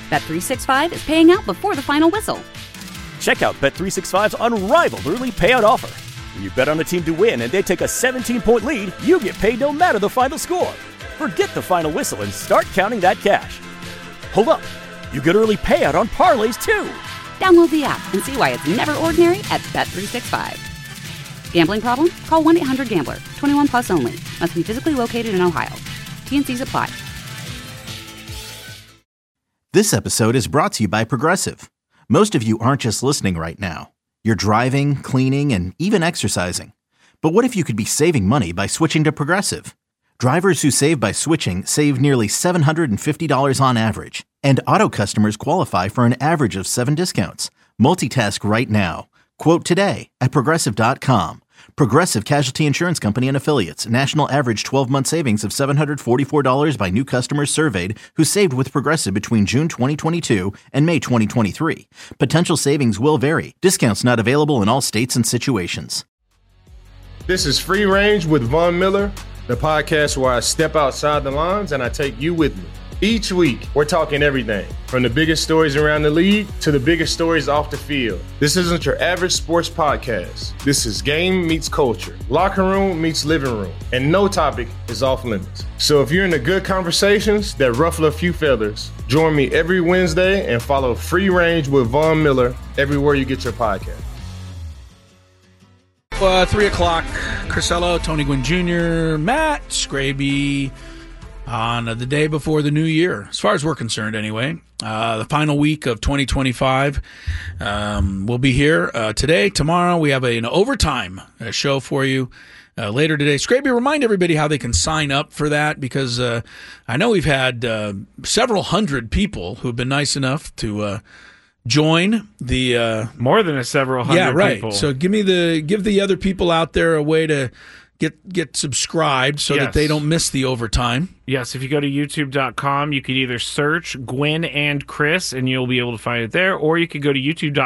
Bet365 is paying out before the final whistle. Check out Bet365's unrivaled early payout offer. When you bet on a team to win and they take a 17-point lead, you get paid no matter the final score. Forget the final whistle and start counting that cash. Hold up. You get early payout on parlays, too. Download the app and see why it's never ordinary at Bet365. Gambling problem? Call 1-800-GAMBLER. 21 plus only. Must be physically located in Ohio. T&Cs apply. This episode is brought to you by Progressive. Most of you aren't just listening right now. You're driving, cleaning, and even exercising. But what if you could be saving money by switching to Progressive? Drivers who save by switching save nearly $750 on average. And auto customers qualify for an average of 7 discounts. Multitask right now. Quote today at Progressive.com. Progressive Casualty Insurance Company and Affiliates. National average 12-month savings of $744 by new customers surveyed who saved with Progressive between June 2022 and May 2023. Potential savings will vary. Discounts not available in all states and situations. This is Free Range with Von Miller, the podcast where I step outside the lines and I take you with me. Each week, we're talking everything from the biggest stories around the league to the biggest stories off the field. This isn't your average sports podcast. This is game meets culture, locker room meets living room, and no topic is off limits. So if you're into good conversations that ruffle a few feathers, join me every Wednesday and follow Free Range with Von Miller everywhere you get your podcast. 3 o'clock, Crisello, Tony Gwynn Jr., Matt Scraby on the day before the new year, as far as we're concerned anyway. The final week of 2025 will be here today. Tomorrow we have an overtime show for you later today. Scraby, remind everybody how they can sign up for that, because I know we've had several hundred people who've been nice enough to join the more than several hundred people. So give the other people out there a way to get subscribed so that they don't miss the overtime. Yes, if you go to youtube.com, you could either search Gwyn and Chris and you'll be able to find it there, or you could go to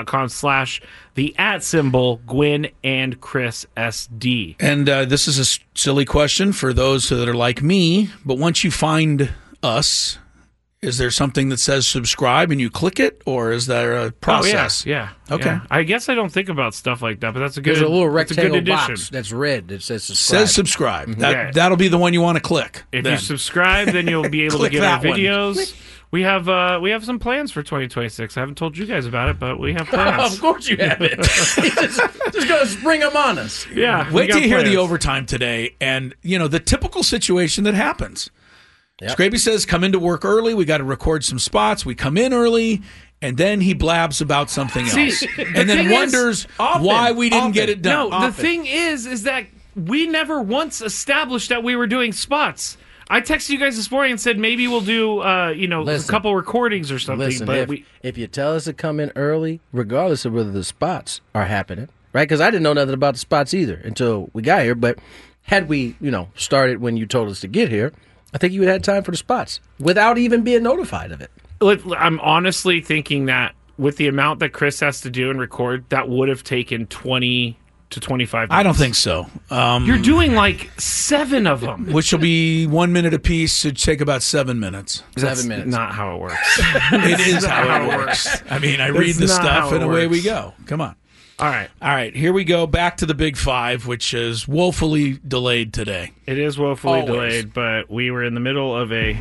youtube.com/the @Gwyn and Chris SD. And this is a silly question for those that are like me, but once you find us, is there something that says subscribe and you click it, or is there a process? Oh, yeah. Okay. Yeah. I guess I don't think about stuff like that, but that's a good. There's a little rectangle addition. box that's red that says subscribe. Says subscribe. That'll be the one you want to click. If you subscribe, then you'll be able to get our videos. One. We have some plans for 2026. I haven't told you guys about it, but we have plans. Of course you haven't. just going to spring them on us. Yeah. Wait till you hear the overtime today, and the typical situation that happens. Yep. Scraby says, come into work early. We got to record some spots. We come in early, and then he blabs about something else. And then wonders why we didn't get it done. No, the thing is that we never once established that we were doing spots. I texted you guys this morning and said maybe we'll do, a couple recordings or something. Listen, but if you tell us to come in early, regardless of whether the spots are happening, right? Because I didn't know nothing about the spots either until we got here. But had we, started when you told us to get here, I think you would have had time for the spots without even being notified of it. I'm honestly thinking that with the amount that Chris has to do and record, that would have taken 20 to 25 minutes. I don't think so. You're doing like 7 of them. Which will be 1 minute apiece. Should take about 7 minutes. 7 minutes. Not how it works. It is how it works. I mean, I read the stuff and away we go. Come on. All right. Here we go. Back to the Big Five, which is woefully delayed today. It is woefully delayed, but we were in the middle of a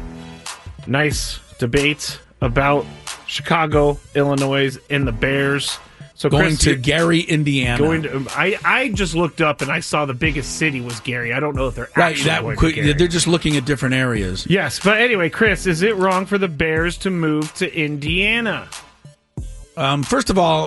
nice debate about Chicago, Illinois, and the Bears. So going Chris, to Gary, Indiana. I just looked up and I saw the biggest city was Gary. I don't know if they're actually going to Gary. They're just looking at different areas. Yes, but anyway, Chris, is it wrong for the Bears to move to Indiana? First of all,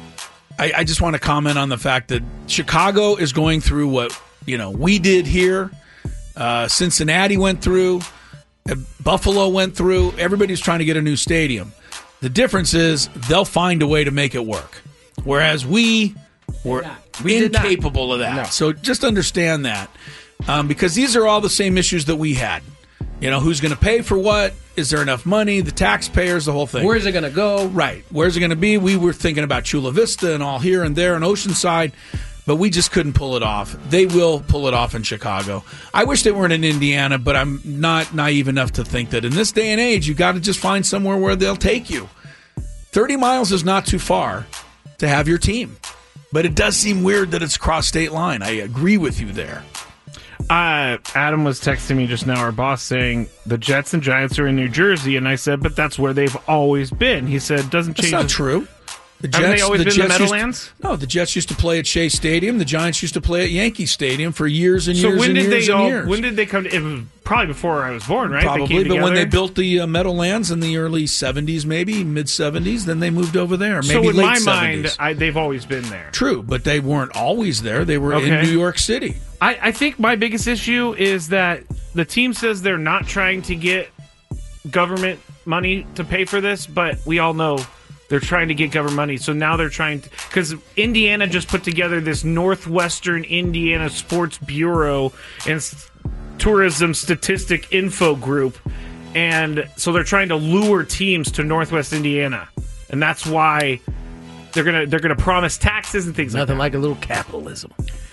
I just want to comment on the fact that Chicago is going through what we did here. Cincinnati went through. Buffalo went through. Everybody's trying to get a new stadium. The difference is they'll find a way to make it work, whereas we were incapable of that. No. So just understand that, because these are all the same issues that we had. Who's going to pay for what? Is there enough money? The taxpayers, the whole thing. Where's it going to go? Right. Where's it going to be? We were thinking about Chula Vista and all here and there and Oceanside. but we just couldn't pull it off. They will pull it off in Chicago. I wish they weren't in Indiana, but I'm not naive enough to think that in this day and age, you got to just find somewhere where they'll take you. 30 miles is not too far to have your team, but it does seem weird that it's cross state line. I agree with you there. Adam was texting me just now, our boss, saying the Jets and Giants are in New Jersey, and I said, but that's where they've always been. He said, doesn't change. That's not true. Haven't they always been in the Meadowlands? No, the Jets used to play at Shea Stadium. The Giants used to play at Yankee Stadium for years and years and years and years. When did they come to, it was probably before I was born, right? Probably, but when they built the Meadowlands in the early 70s, maybe, mid-70s, then they moved over there. Maybe so in late my 70s. mind, they've always been there. True, but they weren't always there. They were in New York City. I think my biggest issue is that the team says they're not trying to get government money to pay for this, but we all know they're trying to get government money. So now they're trying to, because Indiana just put together this Northwestern Indiana Sports Bureau and Tourism Statistic Info Group, and so they're trying to lure teams to Northwest Indiana, and that's why they're gonna promise taxes and things Nothing like like a little capitalism.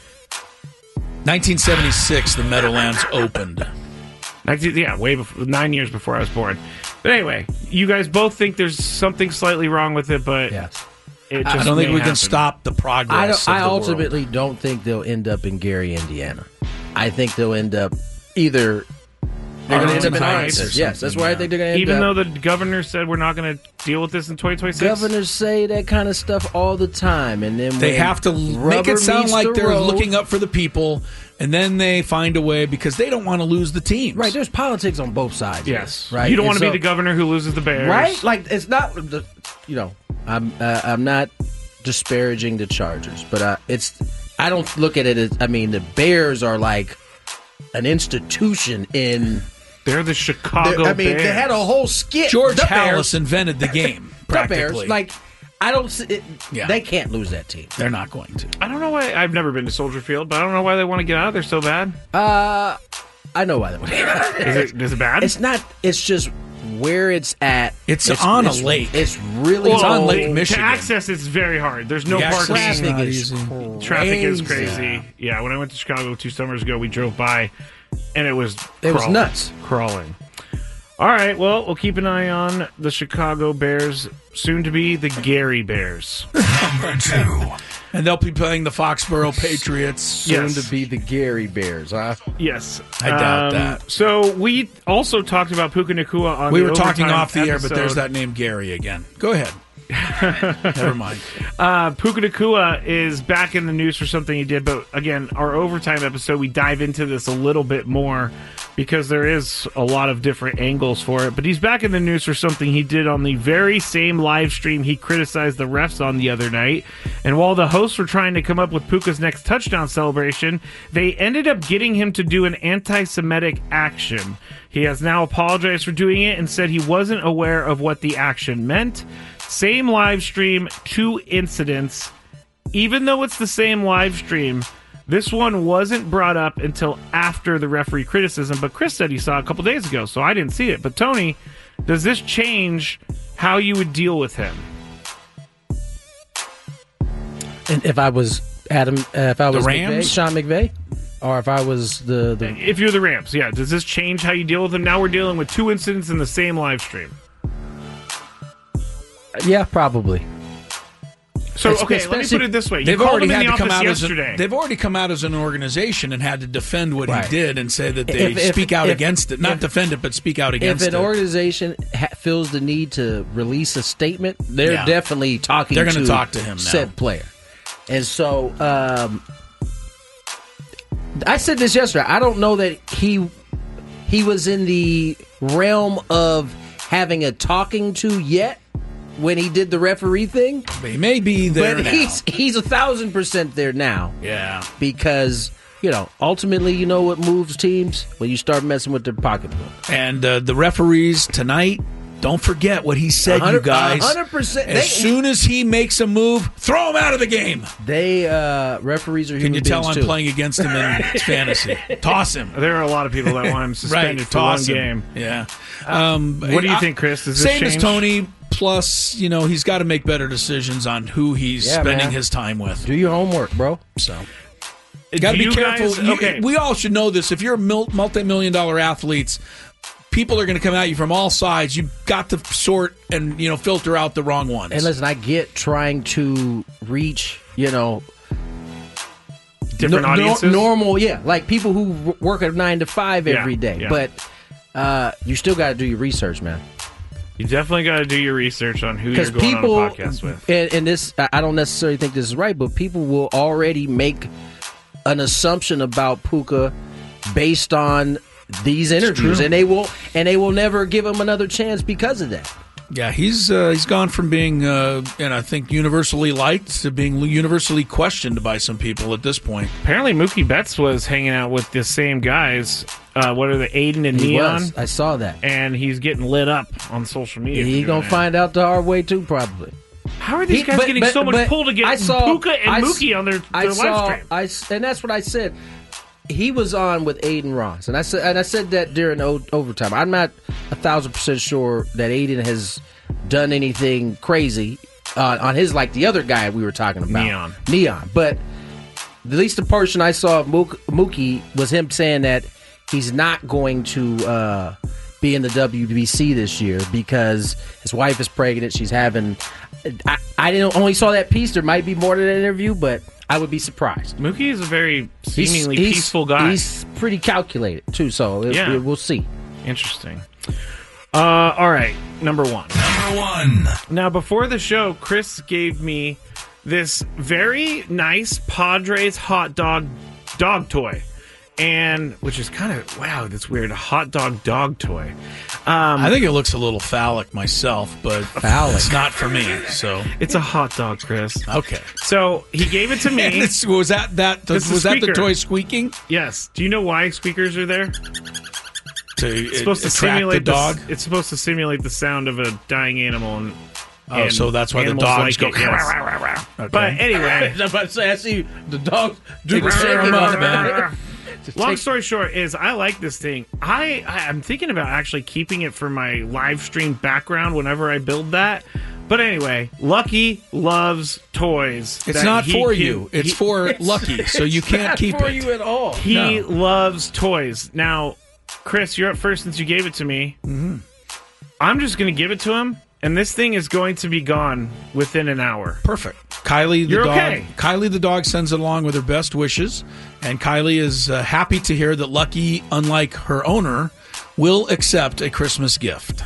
1976, the Meadowlands opened. way before, 9 years before I was born. But anyway, you guys both think there's something slightly wrong with it, but Yes. it just I don't think may we can happen. stop the progress. I of the ultimately world. don't think they'll end up in Gary, Indiana. I think they'll end up either. They're going to end up in Arlington Arlington. Heights or Yes, that's where I think they're going to end Even up. though the governor said we're not going to deal with this in 2026? Governors say that kind of stuff all the time, and then They when have to make rubber it sound meets like the they're road- looking up for the people, and then they find a way because they don't want to lose the teams. Right, there's politics on both sides. Yes. right. You don't And want to so- be the governor who loses the Bears. right. Like it's not. I'm not disparaging the Chargers, but I don't look at it as. I mean, the Bears are like an institution in. They're the Chicago Bears. they had a whole skit. George the Hallis Bears, invented the game, the practically. Bears, like I don't. See it, Yeah. They can't lose that team. They're not going to. I don't know why. I've never been to Soldier Field, but I don't know why they want to get out of there so bad. I know why they would. Is it bad? It's not. It's just where it's at. It's on a lake. It's really. It's on Lake to Michigan. access, it's very hard. There's no The access parking. is Traffic not is easy. Traffic is crazy. crazy. Yeah, when I went to Chicago 2 summers ago, we drove by, and it was nuts. Crawling. All right, well, we'll keep an eye on the Chicago Bears, soon to be the Gary Bears. And they'll be playing the Foxborough Patriots. Soon Yes. to be the Gary Bears, huh? Yes, I doubt that. So we also talked about Puka Nacua on We the were talking overtime off the air, but there's episode. that name Gary again. Go ahead. Never mind. Puka Nacua is back in the news for something he did, but again, our overtime episode, we dive into this a little bit more because there is a lot of different angles for it. But he's back in the news for something he did on the very same live stream he criticized the refs on the other night. And while the hosts were trying to come up with Puka's next touchdown celebration, they ended up getting him to do an anti-Semitic action. He has now apologized for doing it and said he wasn't aware of what the action meant. Same live stream, 2 incidents. Even though it's the same live stream, this one wasn't brought up until after the referee criticism, but Chris said he saw it a couple days ago, so I didn't see it. But Tony, does this change how you would deal with him? And if I was Adam, if I was Rams? Sean McVay, or if I was the If you're the Rams, yeah. Does this change how you deal with him? Now we're dealing with 2 incidents in the same live stream. yeah, probably. So, It's- okay, let me especially- put it this way. You They've called already him in had the to come office out yesterday. they've already come out as an organization and had to defend what Right. he did and say that they If- speak out if- against it. Not if- defend it, but speak out If against an it. organization feels the need to release a statement, they're Yeah. definitely talking. They're gonna to talk to him now. said player, and so I said this yesterday. I don't know that he was in the realm of having a talking to yet when he did the referee thing, But he may be there but now. he's 1,000% there now. Yeah. Because, ultimately, you know what moves teams? When you start messing with their pocketbook. And the referees tonight, don't forget what he said, you guys. 100%. As soon as he makes a move, throw him out of the game. They referees are Can human you tell beings I'm too. playing against him in fantasy? Toss him. There are a lot of people that want him suspended Right, for one toss him. game. Yeah. What do you think, Chris? Does this Same change? as Tony. Plus, he's got to make better decisions on who he's spending his time with. Do your homework, bro. So, got to be careful. We all should know this. If you're multi-million-dollar athletes, people are going to come at you from all sides. You've got to sort and filter out the wrong ones. And listen, I get trying to reach different audiences, normal, like people who work at 9 to 5 every day. Yeah. But you still got to do your research, man. You definitely got to do your research on who you're going on a podcast with. And this, I don't necessarily think this is right, but people will already make an assumption about Puka based on these interviews, and they will never give him another chance because of that. Yeah, he's gone from being, and I think universally liked to being universally questioned by some people at this point. Apparently, Mookie Betts was hanging out with the same guys. What are the Aiden and Neon? I saw that, and he's getting lit up on social media. He's gonna find out the hard way too, probably. How are these guys getting so much pull to get Puka and Mookie on their live stream? And that's what I said. He was on with Aiden Ross, and I said that during overtime. I'm not 1,000% sure that Aiden has done anything crazy on his, like the other guy we were talking about, Neon. But at least the portion I saw of Mookie was him saying that he's not going to be in the WBC this year because his wife is pregnant. She's having. I didn't only saw that piece. There might be more to that interview, but I would be surprised. Mookie is a very seemingly peaceful guy. He's pretty calculated, too, so we'll see. Interesting. All right, number one. Now, before the show, Chris gave me this very nice Padres hot dog toy. And which is kind of that's weird, a hot dog toy. I think it looks a little phallic myself, but it's not for me. So it's a hot dog, Chris. Okay. So he gave it to me. Was that the toy squeaking? Yes. Do you know why squeakers are there? It's supposed to simulate the dog. It's supposed to simulate the sound of a dying animal. And so that's why the dogs go. Yes. Okay. But anyway, I was about to say, I see the dogs do the same, man. Long story short is I like this thing. I'm thinking about actually keeping it for my live stream background whenever I build that. But anyway, Lucky loves toys. It's not for you. It's for Lucky, so you can't keep it. It's not for you at all. He loves toys. Now, Chris, you're up first since you gave it to me. Mm-hmm. I'm just going to give it to him, and this thing is going to be gone within an hour. Perfect. Kylie the dog. Okay. Kylie the dog sends it along with her best wishes, and Kylie is happy to hear that Lucky, unlike her owner, will accept a Christmas gift.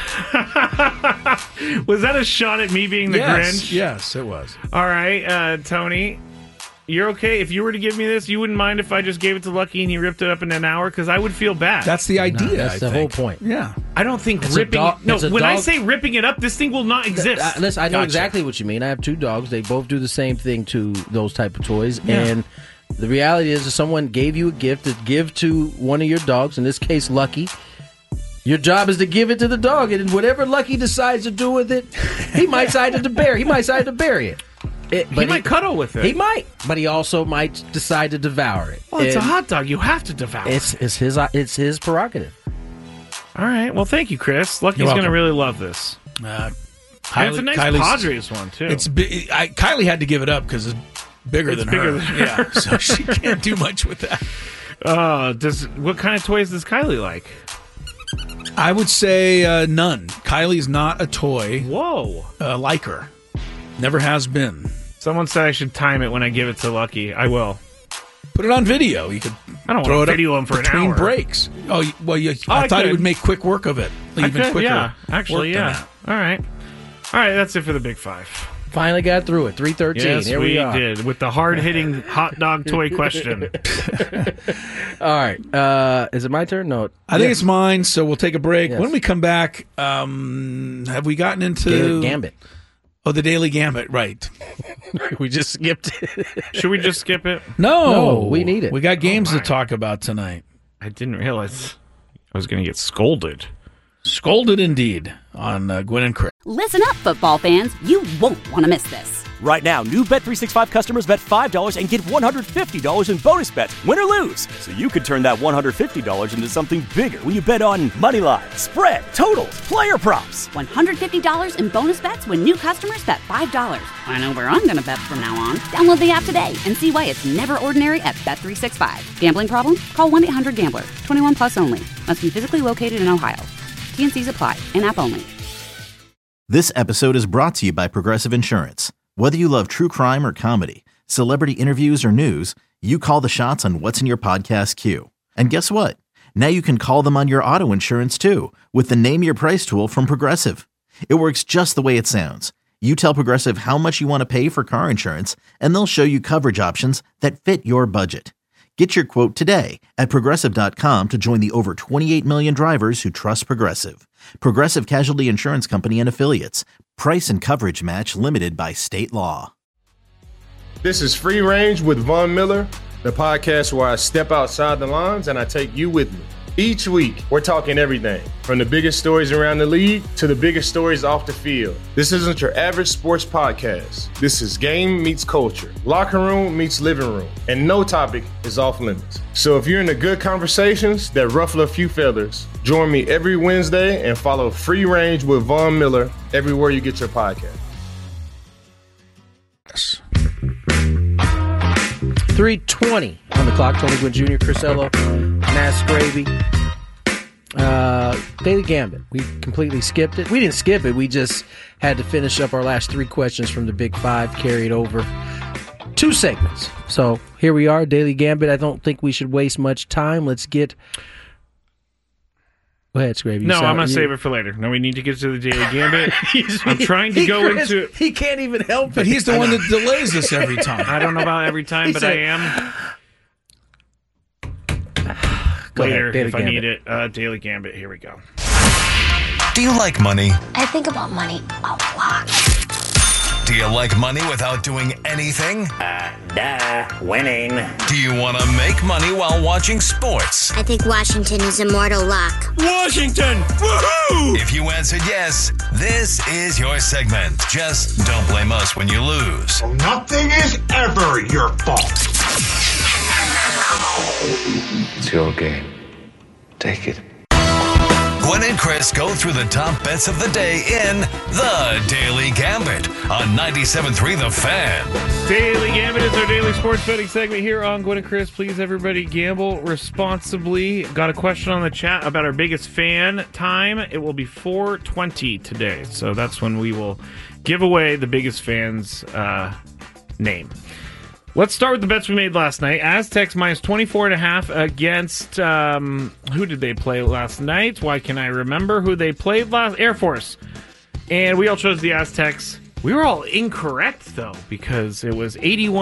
Was that a shot at me being the Grinch? Yes, it was. All right, Tony, you're okay? If you were to give me this, you wouldn't mind if I just gave it to Lucky and he ripped it up in an hour? Because I would feel bad. That's the idea. That's the whole point. Yeah. I don't think ripping... when I say ripping it up, this thing will not exist. Listen, I know exactly what you mean. I have 2 dogs. They both do the same thing to those type of toys. Yeah. And the reality is if someone gave you a gift to give to one of your dogs, in this case, Lucky... Your job is to give it to the dog, and whatever Lucky decides to do with it, he might decide to bury. He might decide to bury it. He might cuddle with it. He might, but he also might decide to devour it. Well, it's a hot dog. You have to devour it. It's his prerogative. All right. Well, thank you, Chris. Lucky's going to really love this. And it's a nice Padres one too. Kylie had to give it up because it's bigger than her. Yeah, so she can't do much with that. What kind of toys does Kylie like? I would say none. Kylie's not a toy. Whoa. Liker. Never has been. Someone said I should time it when I give it to Lucky. I will. Put it on video. You could I don't want to video him for an hour. Between breaks. Oh, well, I thought it would make quick work of it. Even quicker. Yeah, actually, yeah. All right, that's it for the Big Five. Finally got through it. 3:13. Yes, Here we are. did with the hard-hitting hot dog toy question. All right. Is it my turn? No. I think it's mine, so we'll take a break. Yes. When we come back, have we gotten into... Gambit. Oh, the Daily Gambit, right. We just skipped it. Should we just skip it? No, we need it. We got games to talk about tonight. I didn't realize I was going to get scolded. Scolded indeed on Gwen and Chris. Listen up, football fans. You won't want to miss this. Right now, new Bet365 customers bet $5 and get $150 in bonus bets, win or lose. So you could turn that $150 into something bigger when you bet on money line, spread, totals, player props. $150 in bonus bets when new customers bet $5. I know where I'm going to bet from now on. Download the app today and see why it's never ordinary at Bet365. Gambling problem? Call 1-800-GAMBLER. 21 plus only. Must be physically located in Ohio. T&Cs apply. In-app only. This episode is brought to you by Progressive Insurance. Whether you love true crime or comedy, celebrity interviews or news, you call the shots on what's in your podcast queue. And guess what? Now you can call them on your auto insurance too with the Name Your Price tool from Progressive. It works just the way it sounds. You tell Progressive how much you want to pay for car insurance, and they'll show you coverage options that fit your budget. Get your quote today at Progressive.com to join the over 28 million drivers who trust Progressive. Progressive Casualty Insurance Company and Affiliates. Price and coverage match limited by state law. This is Free Range with Von Miller, the podcast where I step outside the lines and I take you with me. Each week, we're talking everything from the biggest stories around the league to the biggest stories off the field. This isn't your average sports podcast. This is game meets culture, locker room meets living room, and no topic is off limits. So if you're into good conversations that ruffle a few feathers, join me every Wednesday and follow Free Range with Von Miller everywhere you get your podcast. 3:20 on the clock. Tony Gwynn Jr., Chris Ello, Matt Scraby. Daily Gambit. We completely skipped it. We didn't skip it. We just had to finish up our last three questions from the Big Five, carried over 2 segments. So here we are, Daily Gambit. I don't think we should waste much time. Let's get... Go ahead, Scraby. No, I'm going to save it for later. No, we need to get to the Daily Gambit. I'm trying to go into it. He can't even help it. But he's the one that delays us every time. I don't know about every time, but I am. Later, if I need it. Daily Gambit, here we go. Do you like money? I think about money a lot. Do you like money without doing anything? Winning. Do you want to make money while watching sports? I think Washington is immortal luck. Washington! Woohoo! If you answered yes, this is your segment. Just don't blame us when you lose. Nothing is ever your fault. It's your game. Take it. Gwen and Chris go through the top bets of the day in The Daily Gambit on 97.3 The Fan. Daily Gambit is our daily sports betting segment here on Gwen and Chris. Please, everybody, gamble responsibly. Got a question on the chat about our biggest fan time. It will be 4:20 today, so that's when we will give away the biggest fan's name. Let's start with the bets we made last night. Aztecs minus 24.5 against, who did they play last night? Why can I remember who they played last? Air Force. And we all chose the Aztecs. We were all incorrect, though, because it was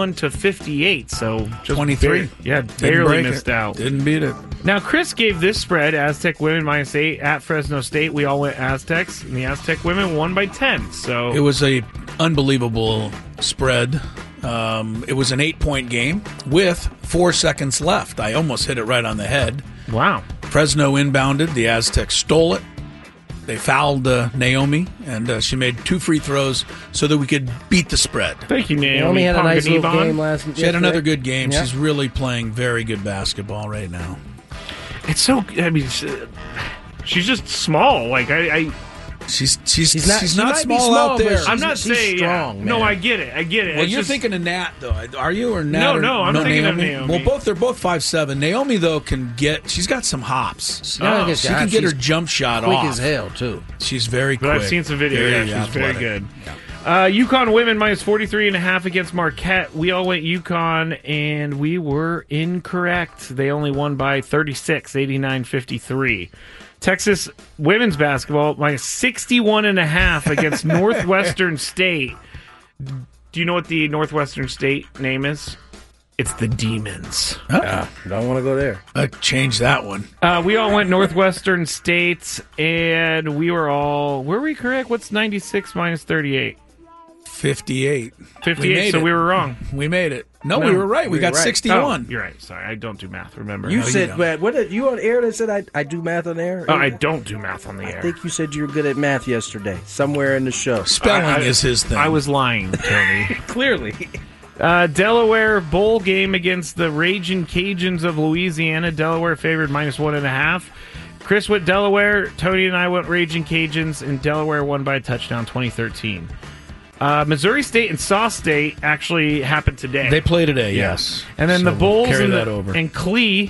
81-58, so just 23. Barely missed out. Didn't beat it. Now, Chris gave this spread, Aztec women minus 8 at Fresno State. We all went Aztecs, and the Aztec women won by 10. So it was a unbelievable spread. It was an 8-point game with 4 seconds left. I almost hit it right on the head. Wow. Fresno inbounded. The Aztecs stole it. They fouled Naomi, and she made 2 free throws so that we could beat the spread. Thank you, Naomi. Naomi had a nice little game last night. She had another good game. Yeah. She's really playing very good basketball right now. It's so... I mean, she's just small. Like, She's not small out there. I'm not saying strong. No, I get it. Well, it's you're just thinking of Nat, though. Are you or Nat? No, I'm thinking Naomi? of Naomi. Well, they're both 5'7". Naomi, though, she's got some hops. She can get her jump shot quick off. as hell, too. She's very quick. But I've seen some video. Very she's very athletic. good. UConn women minus 43.5 against Marquette. We all went UConn, and we were incorrect. They only won by 36, 89-53. Texas women's basketball minus 61.5 against Northwestern State. Do you know what the Northwestern State name is? It's the Demons. Don't want to go there. Change that one. We all went Northwestern State, and were we correct? What's 96 minus 38? 58. 58, so we were wrong. We made it. No, we were right. We got right. 61. Oh, you're right. Sorry, I don't do math. Remember? You No, you said, don't. man, what did you on air that said I do math on air? Oh, I don't do math on the air. I think you said you were good at math yesterday, somewhere in the show. Spelling is his thing. I was lying, Tony. Clearly. Delaware bowl game against the Ragin' Cajuns of Louisiana. Delaware favored -1.5. Chris went Delaware. Tony and I went Ragin' Cajuns, and Delaware won by a touchdown, 2013. Missouri State and Saw State actually happened today. They play today, yes. And then So the Bulls carry and, that over. and Cleveland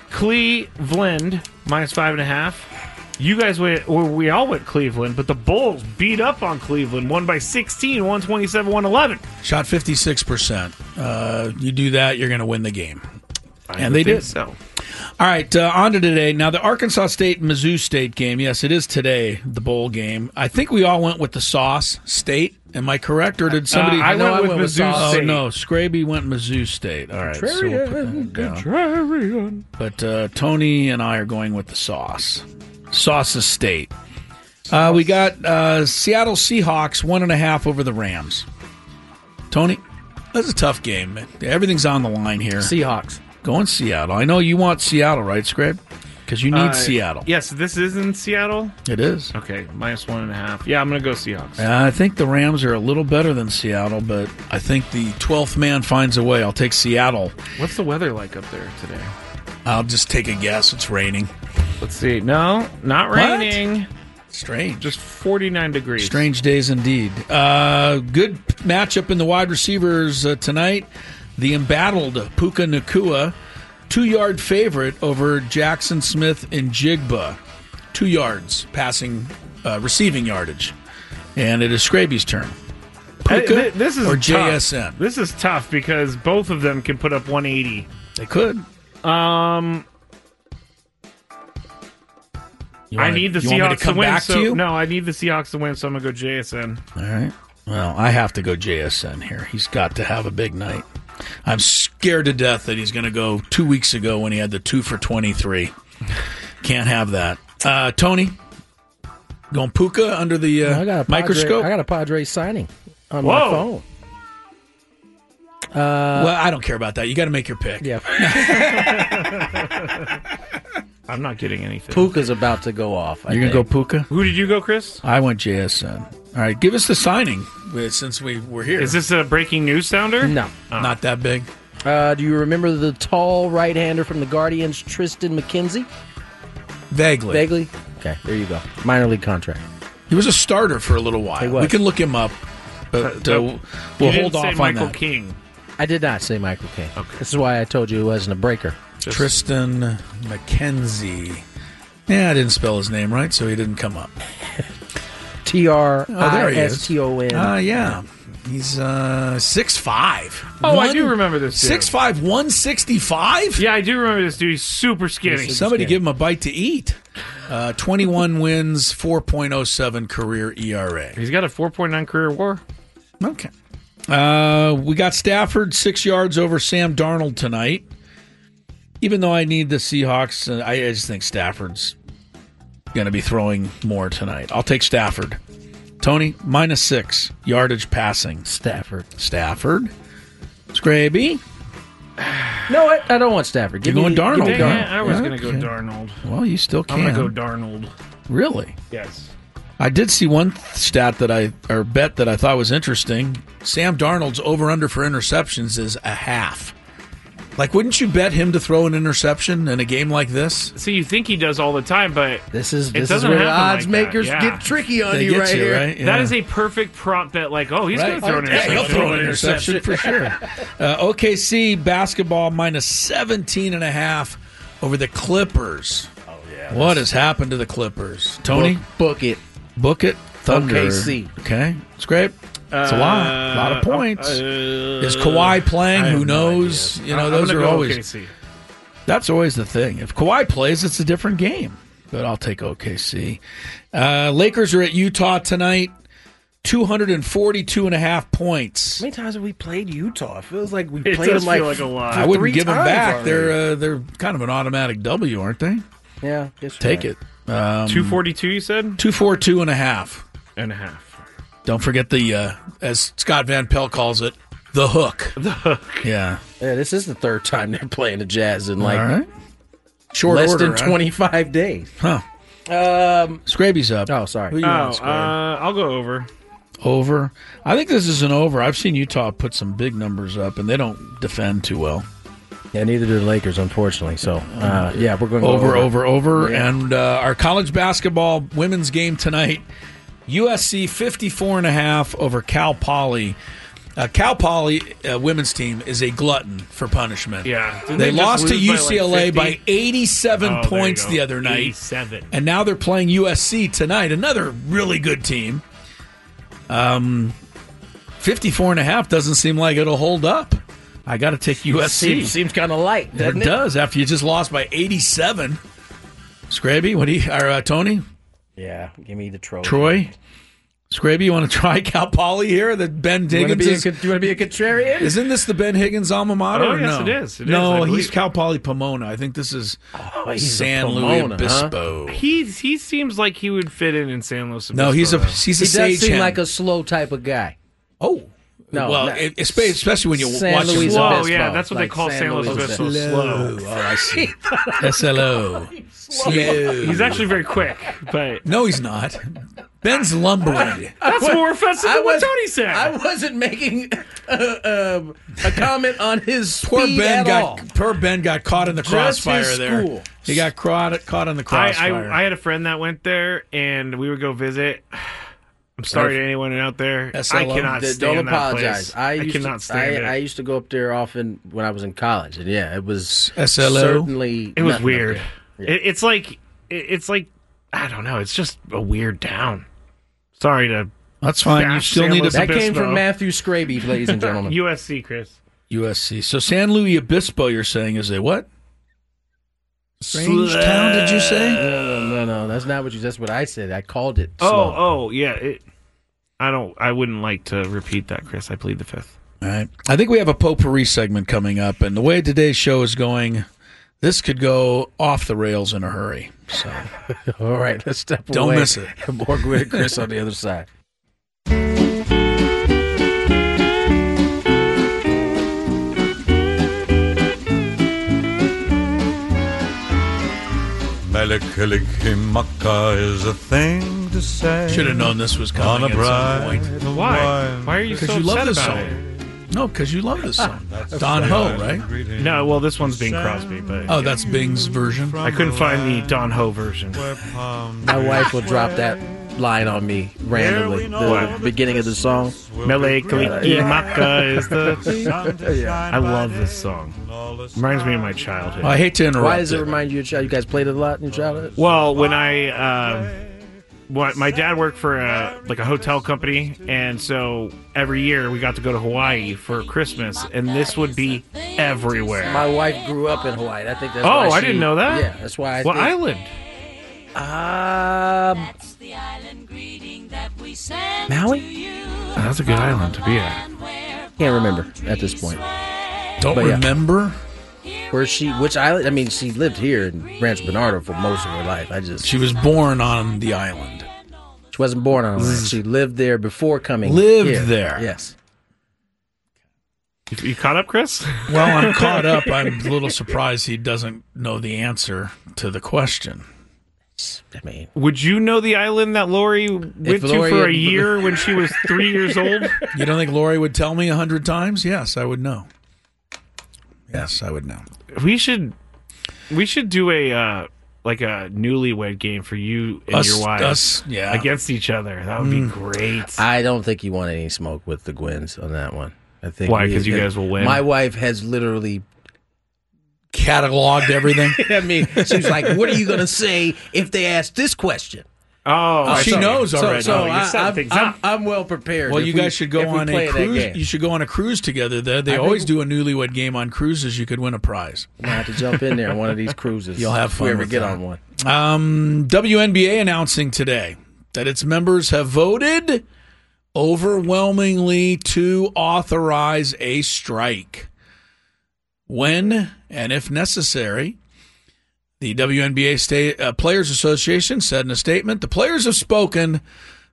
-5.5. You guys went, well, we all went Cleveland, but the Bulls beat up on Cleveland, won by 16, 127-111. Shot 56%. You do that, you're going to win the game. I And they think did. so. All right, on to today. Now, the Arkansas State-Mizzou State game, yes, it is today, the bowl game. I think we all went with the Sauce State. Am I correct, or did somebody... I went with Mizzou Oh, State. no, Scraby went Mizzou State. All right, so we'll put that down. But Tony and I are going with the Sauce. Sauce State. We got Seattle Seahawks 1.5 over the Rams. Tony, that's a tough game. Everything's on the line here. Seahawks. Going Seattle. I know you want Seattle, right, Scrape? Because you need Seattle. Yes, this is in Seattle? It is. Okay, -1.5. Yeah, I'm going to go Seahawks. I think the Rams are a little better than Seattle, but I think the 12th man finds a way. I'll take Seattle. What's the weather like up there today? I'll just take a guess. It's raining. Let's see. No, not raining. Strange. Just 49 degrees. Strange days indeed. Good matchup in the wide receivers tonight. The embattled Puka Nacua, 2-yard favorite over Jackson Smith and Jigba. 2 yards passing, receiving yardage. And it is Scraby's turn. Puka this is or tough. JSN? This is tough because both of them can put up 180. They could. I need the you want me Seahawks to come win. back to you? No, I need the Seahawks to win, so I'm going to go JSN. All right. Well, I have to go JSN here. He's got to have a big night. I'm scared to death that he's going to go 2 weeks ago when he had the 2 for 23. Can't have that. Tony, going Puka under the I got a microscope? I got a Padres signing on Whoa. my phone. Well, I don't care about that. You got to make your pick. Yeah. I'm not getting anything. Puka's about to go off. You're going to go Puka? Who did you go, Chris? I went JSN. All right, give us the signing since we were here. Is this a breaking news sounder? No. Not that big? Do you remember the tall right-hander from the Guardians, Tristan McKenzie? Vaguely. Vaguely? Okay, there you go. Minor league contract. He was a starter for a little while. He was. We can look him up, but we'll You hold didn't say off on Michael that. King. I did not say Michael King. Okay. This is why I told you it wasn't a breaker. Tristan McKenzie. Yeah, I didn't spell his name right, so he didn't come up. Triston. Yeah. He's 6'5". Oh, I do remember this dude. 6'5", 165? Yeah, I do remember this dude. He's super skinny. Somebody give him a bite to eat. 21 wins, 4.07 career ERA. He's got a 4.9 career WAR. Okay. We got Stafford 6 yards over Sam Darnold tonight. Even though I need the Seahawks, I just think Stafford's going to be throwing more tonight. I'll take Stafford. Tony, -6 yardage passing. Stafford. Scraby. No, I don't want Stafford. You're going Darnold. Dang it, I was Yeah, going to go okay. Darnold. Well, you still can. I'm going to go Darnold. Really? Yes. I did see one stat bet that I thought was interesting. Sam Darnold's over-under for interceptions is 0.5. Like, wouldn't you bet him to throw an interception in a game like this? See, you think he does all the time, but This is doesn't where the happen odds like makers that. Yeah. get tricky on They you get right here. right? that Yeah. is a perfect prop bet. Like, oh, he's going to throw an Yeah, interception. he'll throw an interception for sure. OKC basketball -17.5 over the Clippers. Oh, yeah. What has happened to the Clippers? Tony? Book it. Book it. Thunder. OKC. Okay. It's great. It's a lot of points. Is Kawhi playing? I have Who no knows? idea. You know, I'm those gonna are go always. OKC. That's always the thing. If Kawhi plays, it's a different game. But I'll take OKC. Lakers are at Utah tonight. 242.5 points. How many times have we played Utah? It feels like we It played does them like, feel like a lot. I wouldn't 3 give them times back. already. They're kind of an automatic W, aren't they? Yeah, guess Take right. it. 242, you said? 242.5. And a half. Don't forget the, as Scott Van Pelt calls it, the hook. The hook. Yeah. Yeah, this is the third time they're playing the Jazz in All right. short less order, than 25 days. Huh. Scraby's up. Oh, sorry. Who you want, Scraby? I'll go over. Over. I think this is an over. I've seen Utah put some big numbers up, and they don't defend too well. Yeah, neither do the Lakers, unfortunately. So, yeah, we're going to go over. Yeah. And our college basketball women's game tonight, USC 54.5 over Cal Poly. Cal Poly women's team is a glutton for punishment. Yeah. Didn't They just lost to lose UCLA by, like, by 87 there you points go. the other night. 87. And now they're playing USC tonight, another really good team. 54.5 doesn't seem like it'll hold up. I got to take USC. Seems kind of light, doesn't It it? does, after you just lost by 87. Scraby, what do you, or Tony? Yeah, give me the Troy. Troy? Scraby, you want to try Cal Poly here? That Ben Do you want Higgins to be a contrarian? Isn't this the Ben Higgins alma mater? Oh, or yes, no? it is. It no, is, I he's believe. Cal Poly Pomona. I think this is he's San a Luis Pomona, Obispo. He seems like he would fit in San Luis Obispo. No, he's a though. he's He a does sage seem hen. like a slow type of guy. Oh. No, well, not- especially when you San watch Luis him walk. Slow, Obispo, yeah, that's what like they call San Luis Obispo. Slow. Slow. Oh, I see. SLO. Slow. He's actually very quick, but No, he's not. Ben's lumbering. that's more offensive than what was- Tony said. I wasn't making a comment on his Poor speed Ben at all. got caught in the Just crossfire his there. school. He got caught in the crossfire. I had a friend that went there, and we would go visit. I'm sorry to anyone out there. SLO. I cannot stand Don't that apologize. place. I cannot stand it. I used to go up there often when I was in college, and yeah, it was SLO? certainly It was nothing up weird. there. Yeah. It's like I don't know. It's just a weird town. Sorry to That's fine. You bash still San need Luis a That came Obispo. from Matthew Scraby, ladies and gentlemen. USC, Chris. USC. So San Luis Obispo, you're saying, is a what? Strange town, did you say? No, that's not what you. That's what I said. I called it. Oh, slow. yeah. I wouldn't like to repeat that, Chris. I plead the fifth. All right. I think we have a potpourri segment coming up, and the way today's show is going, this could go off the rails in a hurry. So All right, let's step Don't away. miss it. More Gwynn and Chris on the other side. Melikilikimaka is a thing to say. should have known this was On coming a at some point. Why? Why are you Because so you love upset this about song. it? No, because you love this song. Don Ho, right? No, well, this one's Bing Crosby, but Oh, that's Bing's version. I couldn't find the Don Ho version. My wife will drop that line on me randomly. The beginning of the song. Mele Kalikimaka is the. I love this song. Reminds me of my childhood. Well, I hate to interrupt. Why does it remind you of child? You guys played it a lot in your childhood? Well, when my dad worked for a hotel company, and so every year we got to go to Hawaii for Christmas, and this would be everywhere. My wife grew up in Hawaii. I think that's Oh, why I didn't know that? Yeah, that's why I What think. island? Maui? That's a good island to be at. Can't remember at this point. Don't But yeah. remember? Which island? I mean, she lived here in Rancho Bernardo for most of her life. She was born on the island. She wasn't born on land. She lived there before coming Lived here. there. Yes. You caught up, Chris? Well, I'm caught up. I'm a little surprised he doesn't know the answer to the question. I mean, Would you know the island that Lori went Lori- to for a year when she was 3 years old? You don't think Lori would tell me 100 times? Yes, I would know. Yes, I would know. We should do a newlywed game for you and your wife yeah. against each other. That would be great. I don't think you want any smoke with the Gwynns on that one. I think Why? Because you guys will win. My wife has literally Cataloged everything. I mean, she was like, "What are you going to say if they ask this question?" Oh, she knows already. So you're setting things up. I'm well prepared. Well, if you we- guys should go if we on play a that cruise. game. You should go on a cruise together. There, they I always think- do a newlywed game on cruises. You could win a prize. I have to jump in there on one of these cruises. You'll have if fun we ever with get that. on one. WNBA announcing today that its members have voted overwhelmingly to authorize a strike. When and if necessary, the WNBA Players Association said in a statement, the players have spoken.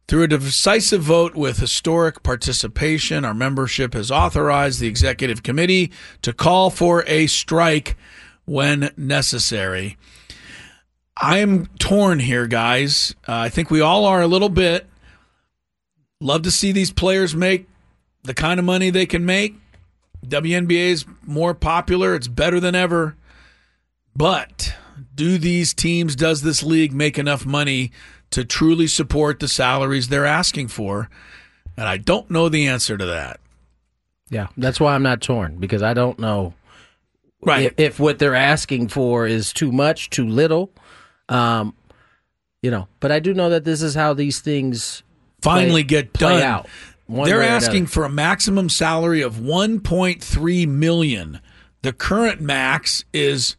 Through a decisive vote with historic participation, our membership has authorized the executive committee to call for a strike when necessary. I'm torn here, guys. I think we all are a little bit. Love to see these players make the kind of money they can make. WNBA is more popular. It's better than ever. But does this league make enough money to truly support the salaries they're asking for? And I don't know the answer to that. Yeah, that's why I'm not torn, because I don't know if what they're asking for is too much, too little. But I do know that this is how these things finally get done. Out. They're asking for a maximum salary of $1.3 million. The current max is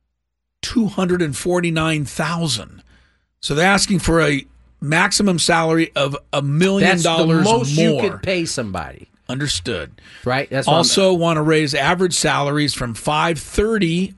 $249,000. So they're asking for a maximum salary of $1 million That's the most more. You could pay somebody. Understood. Right. That's also want to raise average salaries from $530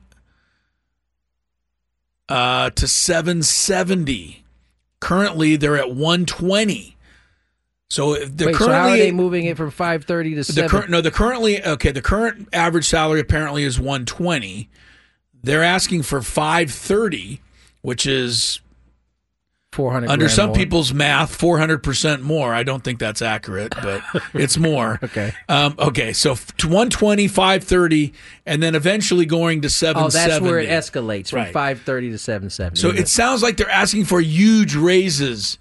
to $770. Currently, they're at $120. So so how are they moving it from $530 to $7? The current average salary apparently is $120. They're asking for $530, which is $400 under some more. people's math, 400% more. I don't think that's accurate, but it's more. Okay. So to $120, $530, and then eventually going to $770. Oh, that's where it escalates from Right. $530 to $770. So it sounds like they're asking for huge raises.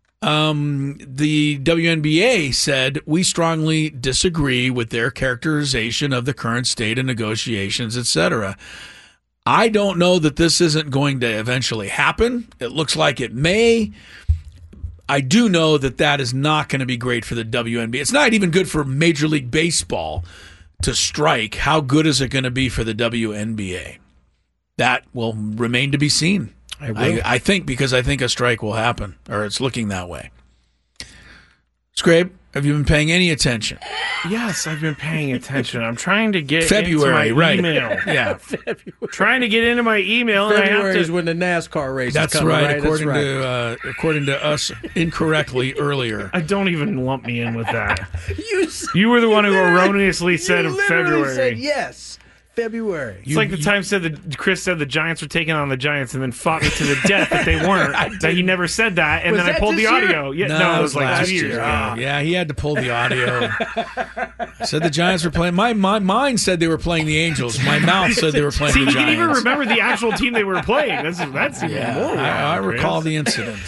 The WNBA said, we strongly disagree with their characterization of the current state of negotiations, etc. I don't know that this isn't going to eventually happen. It looks like it may. I do know that is not going to be great for the WNBA. It's not even good for Major League Baseball to strike. How good is it going to be for the WNBA? That will remain to be seen. I think, because I think a strike will happen, or it's looking that way. Scrape, have you been paying any attention? Yes, I've been paying attention. I'm trying to get February, into my right? email. Yeah, February. Trying to get into my email. February and I have is when the NASCAR race That's is coming, right. That's According to us incorrectly earlier. I don't even lump me in with that. You were the one who erroneously said February. Said yes. February. It's like the time Chris said the Giants were taking on the Giants and then fought me to the death that they weren't. That he never said that, and Was then I that pulled the this year? audio. Yeah, no, it was like 2 years. Yeah, he had to pull the audio. Said the Giants were playing. My mind said they were playing the Angels. My mouth said they were playing See, the you Giants. can even remember the actual team they were playing. That's even more. I recall the incident.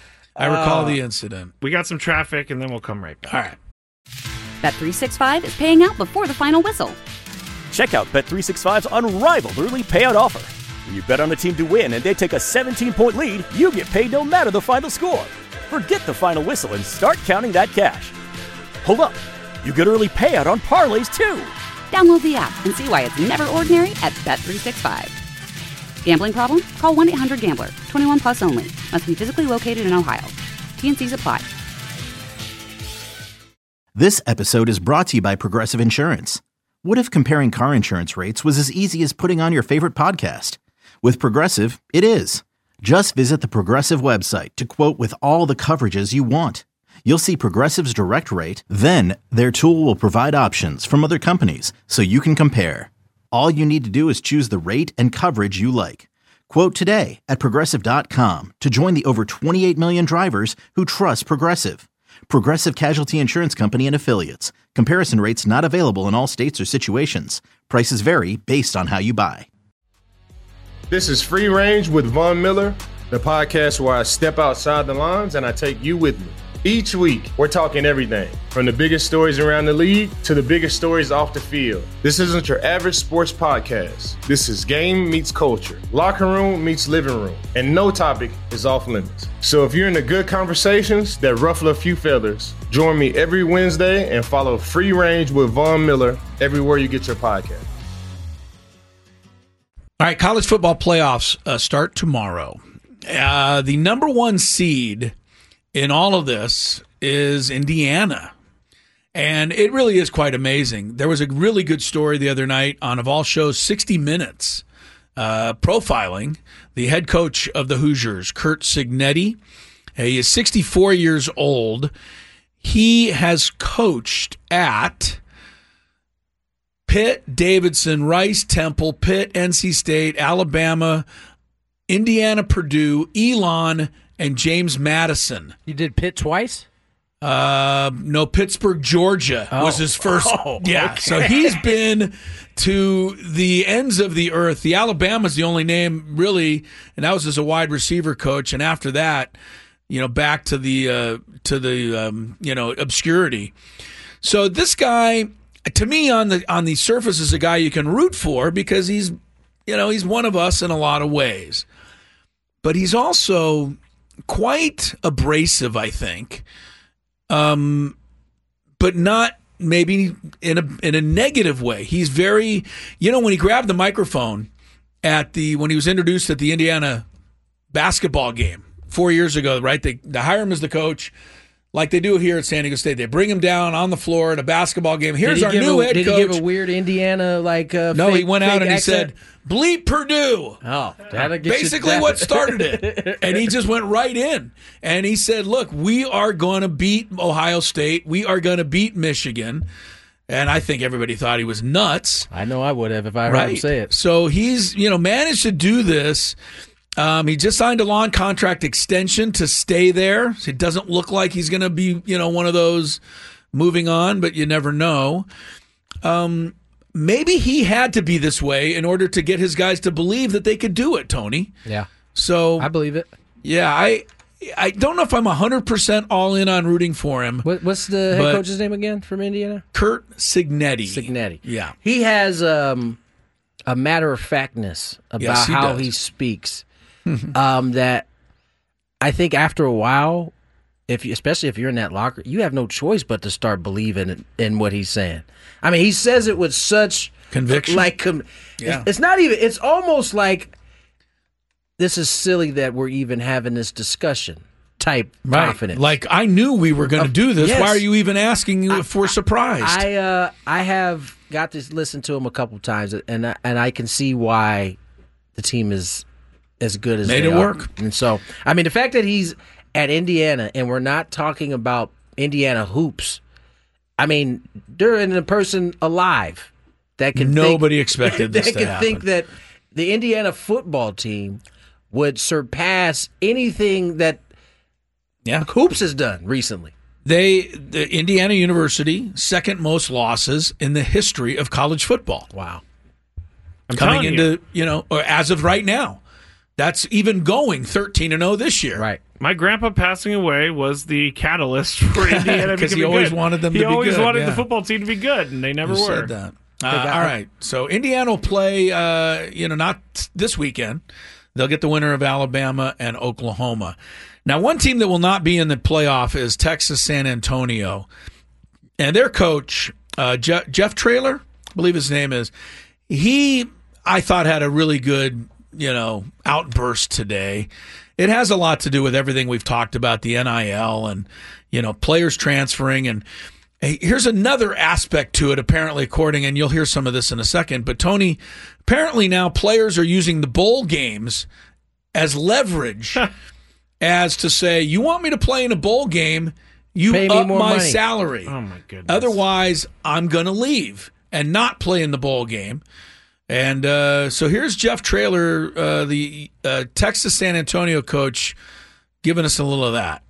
We got some traffic, and then we'll come right back. All right. Bet365 is paying out before the final whistle. Check out Bet365's unrivaled early payout offer. When you bet on a team to win and they take a 17-point lead, you get paid no matter the final score. Forget the final whistle and start counting that cash. Hold up. You get early payout on parlays, too. Download the app and see why it's never ordinary at Bet365. Gambling problem? Call 1-800-GAMBLER. 21 plus only. Must be physically located in Ohio. T&Cs apply. This episode is brought to you by Progressive Insurance. What if comparing car insurance rates was as easy as putting on your favorite podcast? With Progressive, it is. Just visit the Progressive website to quote with all the coverages you want. You'll see Progressive's direct rate, then their tool will provide options from other companies so you can compare. All you need to do is choose the rate and coverage you like. Quote today at Progressive.com to join the over 28 million drivers who trust Progressive. Progressive Casualty Insurance Company and Affiliates. Comparison rates not available in all states or situations. Prices vary based on how you buy. This is Free Range with Von Miller, the podcast where I step outside the lines and I take you with me. Each week, we're talking everything from the biggest stories around the league to the biggest stories off the field. This isn't your average sports podcast. This is game meets culture, locker room meets living room, and no topic is off limits. So if you're into good conversations that ruffle a few feathers, join me every Wednesday and follow Free Range with Von Miller everywhere you get your podcast. All right, college football playoffs start tomorrow. The number one seed in all of this is Indiana. And it really is quite amazing. There was a really good story the other night on, of all shows, 60 Minutes, profiling the head coach of the Hoosiers, Curt Cignetti, He is 64 years old. He has coached at Pitt, Davidson, Rice, Temple, Pitt, NC State, Alabama, Indiana, Purdue, Elon, and James Madison. You did Pitt twice? No, Pittsburgh, Georgia was his first. Okay. So he's been to the ends of the earth. The Alabama's the only name really, and that was as a wide receiver coach. And after that, back to the obscurity. So this guy, to me, on the surface, is a guy you can root for because he's one of us in a lot of ways, but he's also quite abrasive, I think. But not maybe in a negative way. He's very, when he grabbed the microphone when he was introduced at the Indiana basketball game 4 years ago, right? They hire him as the coach, like they do here at San Diego State. They bring him down on the floor at a basketball game. Here's our new head coach. Did he give a weird Indiana No, he went out and he said, "Bleep Purdue." Oh, that'll get basically what started it. And he just went right in. And he said, "Look, we are going to beat Ohio State. We are going to beat Michigan." And I think everybody thought he was nuts. I know I would have if I heard him say it. So he's, managed to do this. He just signed a long contract extension to stay there. So it doesn't look like he's going to be, one of those moving on, but you never know. Maybe he had to be this way in order to get his guys to believe that they could do it, Tony. Yeah. So I believe it. Yeah, I don't know if I'm 100% all in on rooting for him. What's the head coach's name again from Indiana? Curt Cignetti. Cignetti. Yeah. He has a matter-of-factness about how he speaks. That I think after a while, especially if you're in that locker, you have no choice but to start believing in what he's saying. I mean, he says it with such conviction. It's not even. It's almost like this is silly that we're even having this discussion type confidence. Like I knew we were going to do this. Yes. Why are you even asking if we're surprised? I have got to listen to him a couple times, and I can see why the team is as good as made they it are. work. And so, I mean, the fact that he's at Indiana and we're not talking about Indiana hoops. I mean, there isn't a person alive that can expected this to happen. Think that the Indiana football team would surpass anything that hoops has done recently. The Indiana University, second most losses in the history of college football. Wow. Coming into, or as of right now. That's even going 13-0 this year. Right. My grandpa passing away was the catalyst for Indiana because he always wanted them to be good. He always wanted the football team to be good, and they never were. Said that. All right. So Indiana will play, not this weekend. They'll get the winner of Alabama and Oklahoma. Now, one team that will not be in the playoff is Texas San Antonio. And their coach, Jeff Traylor, I believe his name is, I thought, had a really good outburst today. It has a lot to do with everything we've talked about, the NIL and, players transferring. And here's another aspect to it, apparently, and you'll hear some of this in a second. But, Tony, apparently now players are using the bowl games as leverage as to say, you want me to play in a bowl game, you up my salary. Oh, my goodness. Otherwise, I'm going to leave and not play in the bowl game. And so here's Jeff Traylor, the Texas San Antonio coach, giving us a little of that,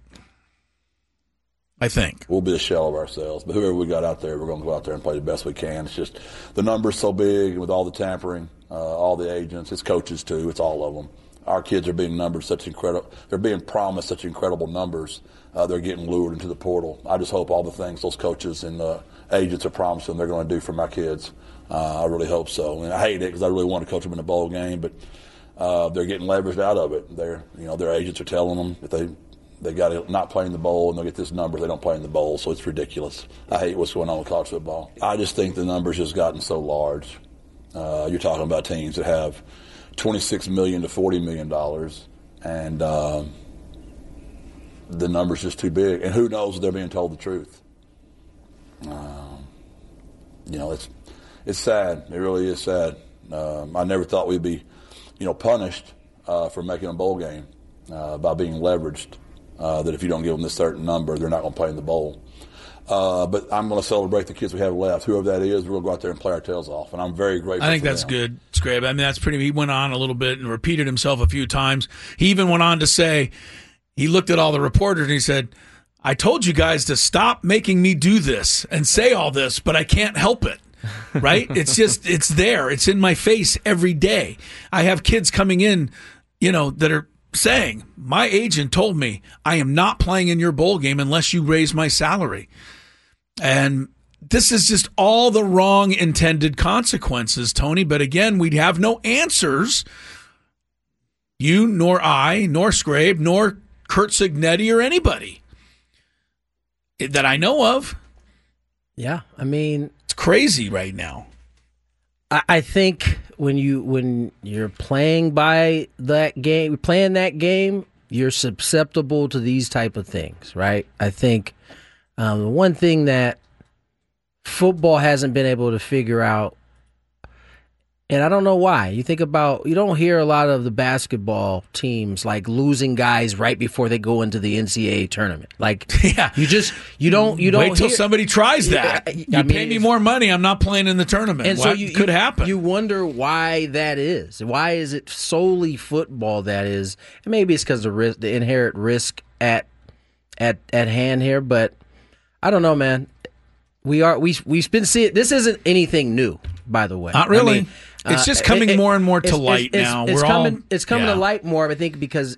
I think. We'll be a shell of ourselves, but whoever we got out there, we're going to go out there and play the best we can. It's just the numbers so big with all the tampering, all the agents, it's coaches too, it's all of them. Our kids are being they're being promised such incredible numbers. They're getting lured into the portal. I just hope all the things those coaches and agents are promising they're going to do for my kids. I really hope so. And I hate it because I really want to coach them in a bowl game, but they're getting leveraged out of it. Their agents are telling them that they got to not play in the bowl and they'll get this number if they don't play in the bowl. So it's ridiculous. I hate what's going on with college football. I just think the numbers just gotten so large. You're talking about teams that have $26 million to $40 million, and the number's just too big. And who knows if they're being told the truth? It's sad. It really is sad. I never thought we'd be, punished for making a bowl game by being leveraged that if you don't give them this certain number, they're not going to play in the bowl. But I'm going to celebrate the kids we have left. Whoever that is, we're going to go out there and play our tails off. And I'm very grateful. I think that's them. good, Scrape. I mean, that's pretty. He went on a little bit and repeated himself a few times. He even went on to say, he looked at all the reporters and he said, I told you guys to stop making me do this and say all this, but I can't help it. Right? It's there. It's in my face every day. I have kids coming in, that are saying, my agent told me I am not playing in your bowl game unless you raise my salary. And this is just all the wrong intended consequences, Tony. But again, we'd have no answers. You, nor I, nor Scrape, nor Kurt Signetti, or anybody that I know of. Yeah, I mean, it's crazy right now. I think when you're playing by that game, you're susceptible to these type of things, right? I think the one thing that football hasn't been able to figure out, and I don't know why. You don't hear a lot of the basketball teams like losing guys right before they go into the NCAA tournament. Like, yeah, you don't wait till somebody tries that. You pay me more money, I'm not playing in the tournament. And so could happen. You wonder why that is. Why is it solely football that is? And maybe it's because the inherent risk at hand here. But I don't know, man. We've been seeing this isn't anything new, by the way. Not really. I mean, it's just coming more and more to light now. It's coming to light more, I think, because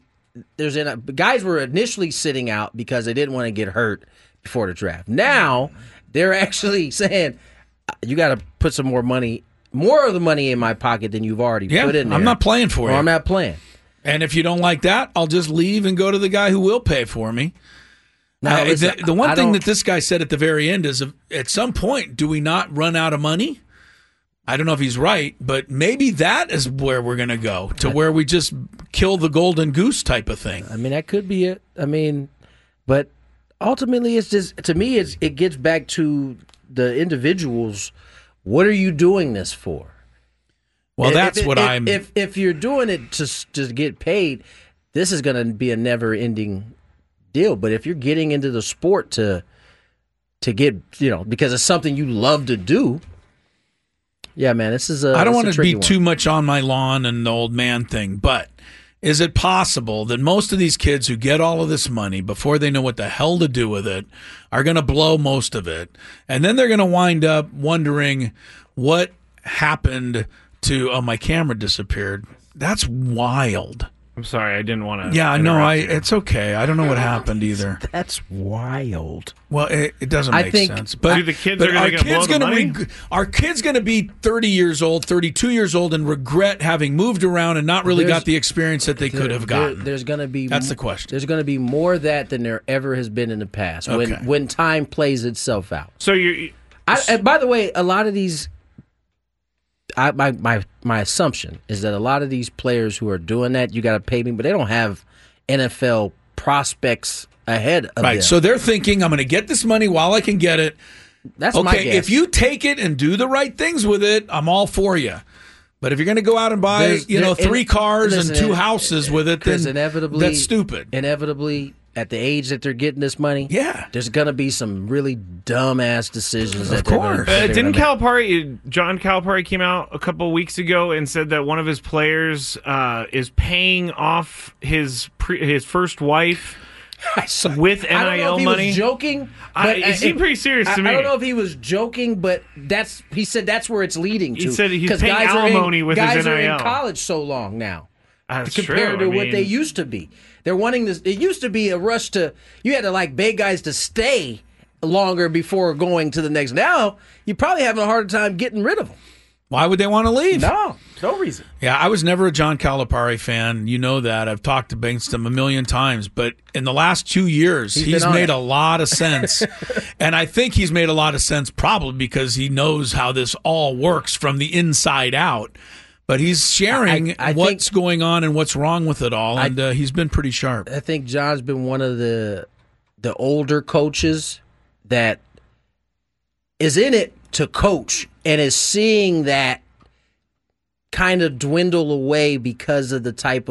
guys were initially sitting out because they didn't want to get hurt before the draft. Now they're actually saying, you got to put some more of the money in my pocket than you've already put in there. I'm not playing for you. I'm not playing. And if you don't like that, I'll just leave and go to the guy who will pay for me. Now, the one thing that this guy said at the very end is, at some point, do we not run out of money? I don't know if he's right, but maybe that is where we're going to go, to where we just kill the golden goose type of thing. I mean, that could be it. I mean, but ultimately, it's just, to me, it gets back to the individuals. What are you doing this for? Well, I'm... If you're doing it to get paid, this is going to be a never-ending deal. But if you're getting into the sport to get, because it's something you love to do, yeah, man, this is I don't want to be one. too much on my lawn and the old man thing, but is it possible that most of these kids who get all of this money before they know what the hell to do with it are going to blow most of it, and then they're going to wind up wondering what happened to, my camera disappeared. That's wild. I'm sorry, I didn't want to. Yeah, no, it's okay. I don't know what happened either. That's wild. Well, it doesn't make sense. But the kids are going to get blown the money? Our kids going to be 30 years old, 32 years old, and regret having moved around and not really got the experience that they could have gotten. There's going to be that's the question. There's going to be more of that than there ever has been in the past. When time plays itself out. So and by the way, a lot of these. My assumption is that a lot of these players who are doing that, you got to pay me, but they don't have NFL prospects ahead of them. Right, so they're thinking, I'm going to get this money while I can get it. That's my guess. If you take it and do the right things with it, I'm all for you. But if you're going to go out and buy, 3 cars and 2 houses with it, then that's stupid. Inevitably, at the age that they're getting this money, there's going to be some really dumb-ass decisions. Of course. Didn't John Calipari came out a couple of weeks ago and said that one of his players is paying off his first wife with NIL money? I don't know if he was joking. It seemed pretty serious to me. I don't know if he was joking, but he said that's where it's leading to. He said he's paying alimony with his NIL. Guys are in college so long now. That's compared to what they used to be. They're wanting this. It used to be a rush to. You had to beg guys to stay longer before going to the next. Now you're probably having a harder time getting rid of them. Why would they want to leave? No reason. Yeah, I was never a John Calipari fan. You know that. I've talked against him a million times. But in the last 2 years, he's made a lot of sense. And I think he's made a lot of sense probably because he knows how this all works from the inside out. But he's sharing what's going on and what's wrong with it all, and he's been pretty sharp. I think John's been one of the older coaches that is in it to coach and is seeing that kind of dwindle away because of the type of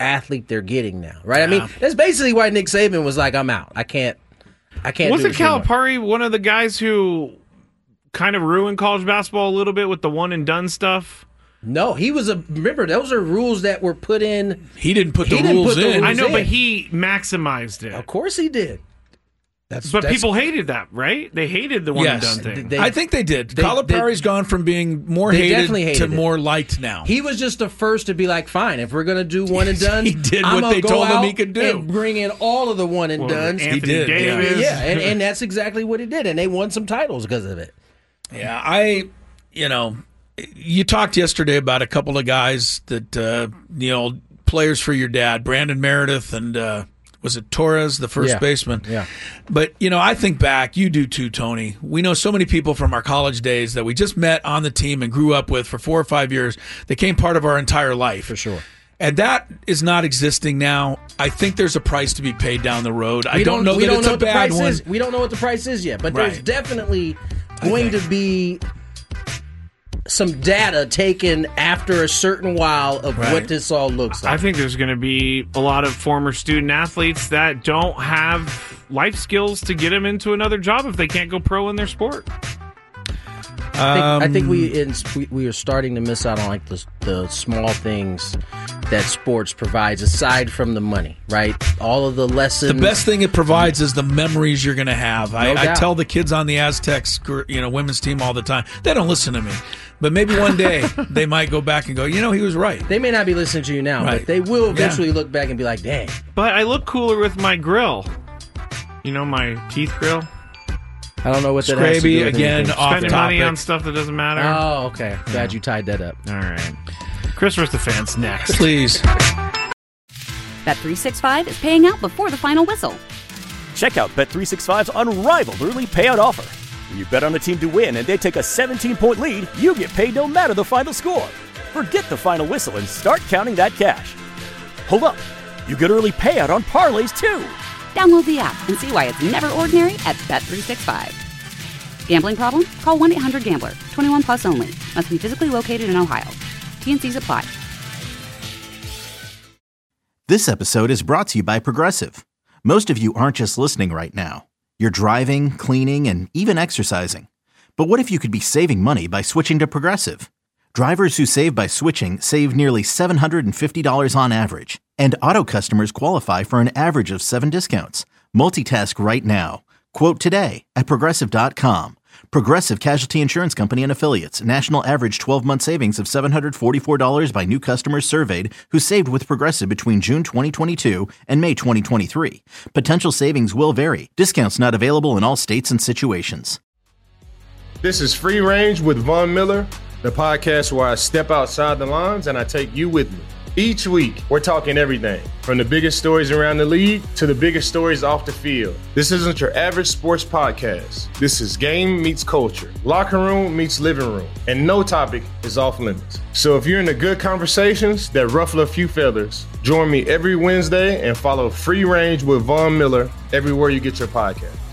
athlete they're getting now, right? I mean, that's basically why Nick Saban was like, I'm out. I can't Wasn't Calipari one of the guys who kind of ruined college basketball a little bit with the one and done stuff? No, he was remember, those are rules that were put in. He didn't put the rules in. I know, but he maximized it. Of course he did. But people hated that, right? They hated the one and done thing. I think they did. Calipari's gone from being more hated to more liked now. He was just the first to be like, fine, if we're going to do one and done, he did what they told him he could do. And bring in all of the one and dones. He did. Yeah, and that's exactly what he did. And they won some titles because of it. Yeah, you talked yesterday about a couple of guys that, players for your dad, Brandon Meredith and was it Torres, the first baseman? Yeah. But, I think back, you do too, Tony. We know so many people from our college days that we just met on the team and grew up with for 4 or 5 years. They became part of our entire life. For sure. And that is not existing now. I think there's a price to be paid down the road. I don't know that it's a bad one. We don't know what the price is yet, but there's definitely going to be some data taken after a certain while of what this all looks like. I think there's going to be a lot of former student athletes that don't have life skills to get them into another job if they can't go pro in their sport. I think we are starting to miss out on like the small things that sports provides aside from the money, right? All of the lessons. The best thing it provides is the memories you're going to have. I tell the kids on the Aztecs, women's team all the time. They don't listen to me, but maybe one day they might go back and go, he was right. They may not be listening to you now, but they will eventually look back and be like, dang. But I look cooler with my grill. My teeth grill. I don't know what that has to do with again, anything. off Spending money on stuff that doesn't matter. Oh, okay. Glad you tied that up. All right. Chris vs. the Fans next. Please. Bet365 is paying out before the final whistle. Check out Bet365's unrivaled early payout offer. When you bet on a team to win and they take a 17-point lead, you get paid no matter the final score. Forget the final whistle and start counting that cash. Hold up. You get early payout on parlays, too. Download the app and see why it's never ordinary at Bet365. Gambling problem? Call 1-800-GAMBLER. 21 plus only. Must be physically located in Ohio. T&Cs apply. This episode is brought to you by Progressive. Most of you aren't just listening right now. You're driving, cleaning, and even exercising. But what if you could be saving money by switching to Progressive? Drivers who save by switching save nearly $750 on average. And auto customers qualify for an average of 7 discounts. Multitask right now. Quote today at Progressive.com. Progressive Casualty Insurance Company and Affiliates. National average 12-month savings of $744 by new customers surveyed who saved with Progressive between June 2022 and May 2023. Potential savings will vary. Discounts not available in all states and situations. This is Free Range with Von Miller, the podcast where I step outside the lines and I take you with me. Each week, we're talking everything from the biggest stories around the league to the biggest stories off the field. This isn't your average sports podcast. This is game meets culture, locker room meets living room, and no topic is off limits. So if you're into good conversations that ruffle a few feathers, join me every Wednesday and follow Free Range with Von Miller everywhere you get your podcast.